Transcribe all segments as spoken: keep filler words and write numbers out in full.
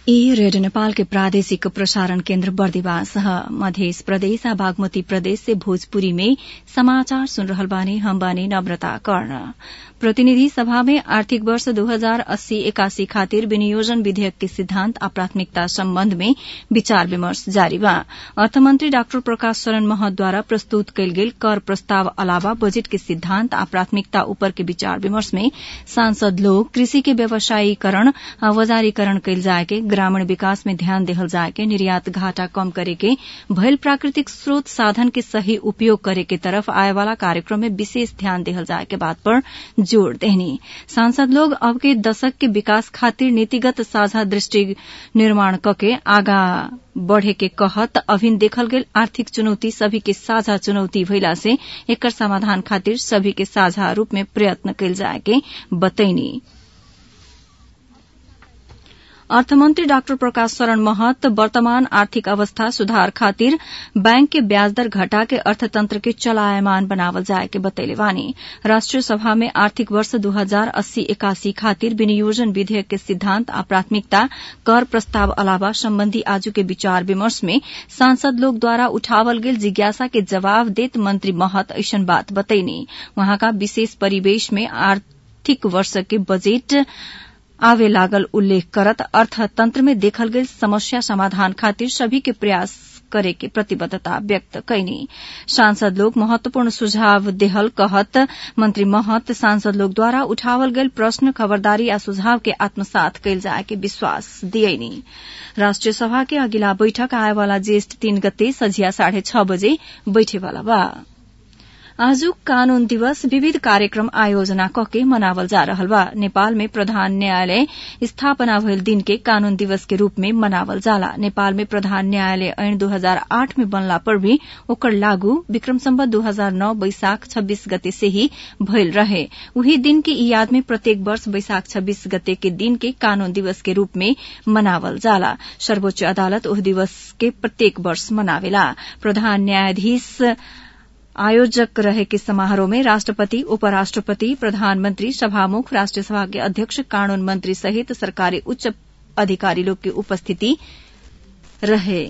ई रेडियो नेपाल के प्रादेशिक प्रसारण केन्द्र बर्दिवास ह। मध्य प्रदेश आ बागमती प्रदेश से भोजपुरी में समाचार सुन रहल बानी। हम बानी नम्रता कर्ण। प्रतिनिधि सभा में आर्थिक वर्ष दो हजार अस्सी इक्यासी खातिर विनियोजन विधेयक के सिद्धांत आ प्राथमिकता सम्बन्ध में विचार विमर्श जारी बा। अर्थमन्त्री डाक्टर प्रकाश शरण महतद्वारा प्रस्तुत कयल गेल कर प्रस्ताव अलावा बजेट के सिद्धांत आ प्राथमिकता उपर के विचार विमर्श में सांसद लोग कृषि के व्यवसायीकरण आ बजारीकरण कयल जाय के, ग्रामीण विकास में ध्यान देहल जाय के, निर्यात घाटा कम करे के, भयल प्राकृतिक स्रोत साधन के सही उपयोग करे के तरफ आए वाला कार्यक्रम में विशेष ध्यान देहल जाय के बात पर जोड़ देहनी। सांसद लोग अब के दशक के विकास खातिर नीतिगत साझा दृष्टि निर्माण कके आगा बढ़े के कहत अभिन देखल गेल आर्थिक चुनौती सभी के साझा चुनौती भइला से एकर समाधान खातिर सभी के साझा रूप में प्रयत्न कयल जाय के बतैनी। अर्थमन्त्री डाक्टर प्रकाश शरण महत वर्तमान आर्थिक अवस्था सुधार खातिर बैंक के ब्याज दर घटा के अर्थतंत्र के चलायमान बनावल जाय के बतैले बानी। राष्ट्रिय सभा में आर्थिक वर्ष दो हजार अस्सी इक्यासी खातिर विनियोजन विधेयक के सिद्धांत आ प्राथमिकता कर प्रस्ताव अलावा सम्बन्धी आजू के विचार विमर्श में सांसद लोग द्वारा उठावल गेल जिज्ञासा के जवाब देत मंत्री महत ऐसन बात बतैनी। वहाँका विशेष परिवेश में आर्थिक वर्ष के बजेट आवे लागल उल्लेख करत अर्थतंत्र में देखल गेल समस्या समाधान खातिर सभी के प्रयास करे के प्रतिबद्धता व्यक्त कैनी। सांसद लोग महत्वपूर्ण सुझाव देहल कहत मंत्री महत सांसद लोग द्वारा उठावल गेल प्रश्न, खबरदारी आ सुझाव के आत्मसात कयल जाय के विश्वास दियैनी। राष्ट्रिय सभा के अगिला बैठक आए वाला ज्येष्ठ तीन गते सझिया साढ़े छह बजे बैठे वाला बा। आजु कानून दिवस विविध कार्यक्रम आयोजना कके मनावल जा रहल बा। नेपाल में प्रधान न्यायालय स्थापना भइल दिन के कानून दिवस के रूप में मनावल जाला। नेपाल में प्रधान न्यायालय ऐन दो हजार आठ में बनला पर भी ओकर लागू विक्रम संवत दो हजार नौ बैशाख छब्बीस गते से ही भइल रहे। उही दिन की याद में प्रत्येक वर्ष बैशाख छब्बीस गते के दिन के कानून दिवस के रूप में मनावल जाला। सर्वोच्च अदालत ओह दिवस के प्रत्येक वर्ष मनावेला। प्रधान न्यायाधीश आयोजक रहे के समारोह में राष्ट्रपति, उपराष्ट्रपति, प्रधानमंत्री, सभामुख, राष्ट्रीय सभा के अध्यक्ष, कानून मंत्री सहित सरकारी उच्च अधिकारी लोग की उपस्थिति रहे।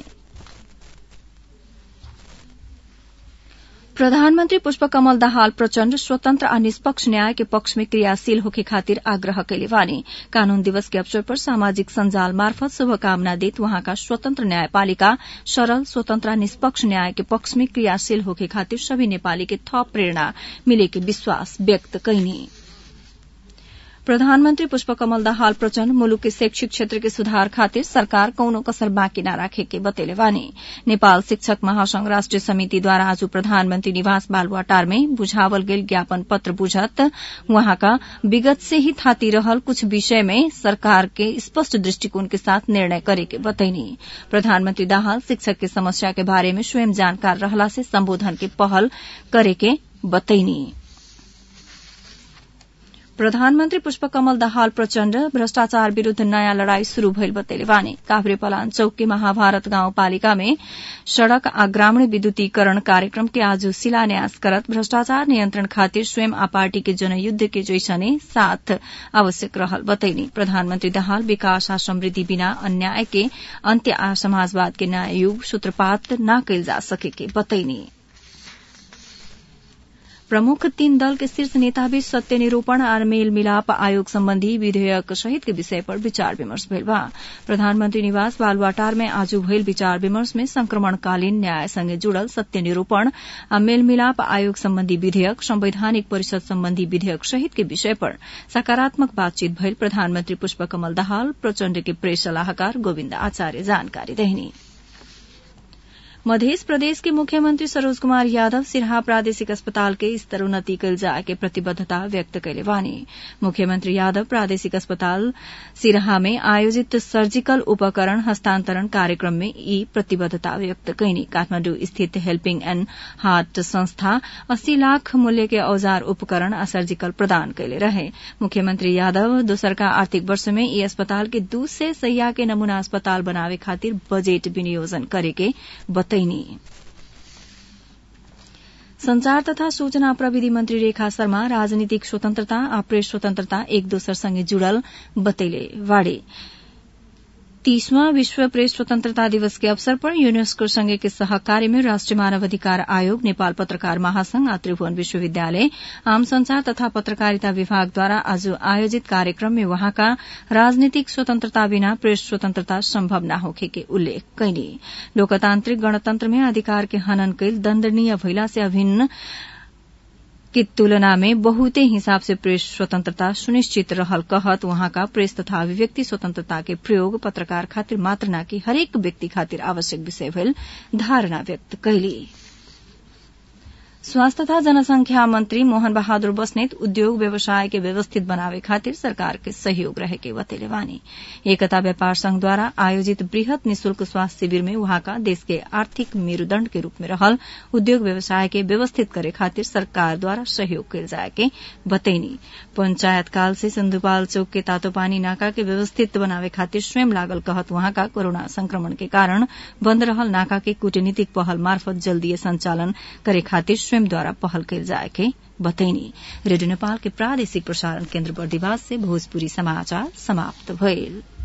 प्रधानमन्त्री पुष्पकमल दाहाल प्रचण्ड स्वतन्त्र आ निष्पक्ष न्याय के पक्ष में क्रियाशील होके खातिर आग्रह कैले बानी। कानून दिवस के अवसर पर सामाजिक संजाल मार्फत शुभकामना देत वहाँका स्वतन्त्र न्यायपालिका सरल, स्वतन्त्र आ निष्पक्ष न्याय के पक्ष में क्रियाशील होके खातिर सभी नेपाली के थप प्रेरणा मिले के विश्वास व्यक्त कैनी। प्रधानमन्त्री पुष्पकमल दाहाल प्रचण्ड मुलुक के शैक्षिक क्षेत्र के सुधार खातिर सरकार कौनो कसर बाँकी न राखे के बतैले बानी। नेपाल शिक्षक महासंघ राष्ट्रिय समिति द्वारा आज प्रधानमन्त्री निवास बालुवाटार में बुझावल गेल ज्ञापन पत्र बुझत वहाँका विगत से ही थाती रहल कुछ विषय में सरकार के स्पष्ट दृष्टिकोण के साथ निर्णय करे के बतैनी। प्रधानमन्त्री दाहाल शिक्षक के समस्या के बारे में स्वयं जानकार रहला से संबोधन के पहल करे के बतैनी। प्रधानमन्त्री पुष्पकमल दाहाल प्रचण्ड भ्रष्टाचार विरूद्ध नयाँ लड़ाई शुरू भइल बतैले बानी। काभ्रेपलान चौक के महाभारत गाउँपालिका में सड़क आ ग्रामीण विद्युतीकरण कार्यक्रम के आज शिलान्यास करत भ्रष्टाचार नियन्त्रण खातिर स्वयं आ पार्टी के जनयुद्ध के जैसने साथ आवश्यक रहल बतैनी। प्रधानमन्त्री दाहाल विकास आ समृद्धि बिना अन्याय के अन्त्य आ समाजवाद के नयाँ युग सूत्रपात न कैल जा सके के बतैनी। प्रमुख तीन दल के शीर्ष नेता बीच सत्य निरूपण और मेल मिलाप आयोग संबंधी विधेयक सहित के विषय पर विचार विमर्श भइल बा। प्रधानमन्त्री निवास बालुवाटार में आज भइल विचार विमर्श में संक्रमणकालीन न्याय संगे जुड़ल सत्य निरूपण आ मेल मिलाप आयोग संबंधी विधेयक, संवैधानिक परिषद संबंधी विधेयक सहित के विषय पर सकारात्मक बातचीत भइल प्रधानमन्त्री पुष्पकमल दाहाल प्रचण्ड के प्रेस सलाहकार गोविन्द आचार्य जानकारी देहनी। मध्य प्रदेश के मुख्यमंत्री सरोज कुमार यादव सिरहा प्रादेशिक अस्पताल के स्तरोन्नति कयल जाय के प्रतिबद्धता व्यक्त कैले बानी। मुख्यमंत्री यादव प्रादेशिक अस्पताल सिरहा में आयोजित सर्जिकल उपकरण हस्तांतरण कार्यक्रम में यी प्रतिबद्धता व्यक्त कैनी। काठमाडौँ स्थित हेल्पिंग एण्ड हार्ट संस्था अस्सी लाख मूल्य के औजार उपकरण आ सर्जिकल प्रदान कैले रहे। मुख्यमंत्री यादव दोसरका आर्थिक वर्ष में यी अस्पताल के दू सय सैया के नमूना अस्पताल बनावे खातिर बजेट विनियोजन करे के संचार तथा सूचना प्रविधि मंत्री रेखा शर्मा राजनीतिक स्वतन्त्रता आ प्रेस स्वतन्त्रता एक दोसर संगे जुड़ल बतैले बाड़े। तीसवां विश्व प्रेस स्वतंत्रता दिवस के अवसर पर यूनेस्को संघ के सहकार्य में राष्ट्रिय मानवाधिकार आयोग, नेपाल पत्रकार महासंघ और त्रिभुवन विश्वविद्यालय आम संचार तथा पत्रकारिता विभागद्वारा आज आयोजित कार्यक्रम में वहाँका राजनीतिक स्वतंत्रता बिना प्रेस स्वतंत्रता सम्भव न होखे के उल्लेख कैली। लोकतान्त्रिक गणतन्त्र में अधिकार के हनन कैल दण्डनीय भइला से अभिन्न की तुलना में बहुते हिसाब से प्रेस स्वतंत्रता सुनिश्चित रहल कहत वहाँका प्रेस तथा अभिव्यक्ति स्वतंत्रता के प्रयोग पत्रकार खातिर मात्र न कि हरेक व्यक्ति खातिर आवश्यक विषय भइल धारणा व्यक्त कैली। स्वास्थ्य तथा जनसंख्या मंत्री मोहन बहादुर बस्नेत उद्योग व्यवसाय के व्यवस्थित बनावे खातिर सरकार के सहयोग रहेके बतैले बानी। एकता व्यापार संघद्वारा आयोजित वृहत निशुल्क स्वास्थ्य शिविर में वहाँका देश के आर्थिक मेरुदण्ड के रूप में रहल उद्योग व्यवसाय के व्यवस्थित करे खातिर सरकार द्वारा सहयोग कैल जाए के बतैनी। पंचायत काल से सिन्धुपाल चौक के तातोपानी नाका के व्यवस्थित बनावे खातिर स्वयं लागल कहत वहाँका कोरोना संक्रमण के कारण बन्द रहल नाका के कूटनीतिक पहल मार्फत जल्दीय संचालन करे खातिर स्वयंद्वारा पहल कैल जाए के बतैनी। रेडियो नेपाल के प्रादेशिक प्रसारण केन्द्र बर्दिवास से भोजपुरी समाचार समाप्त भइल।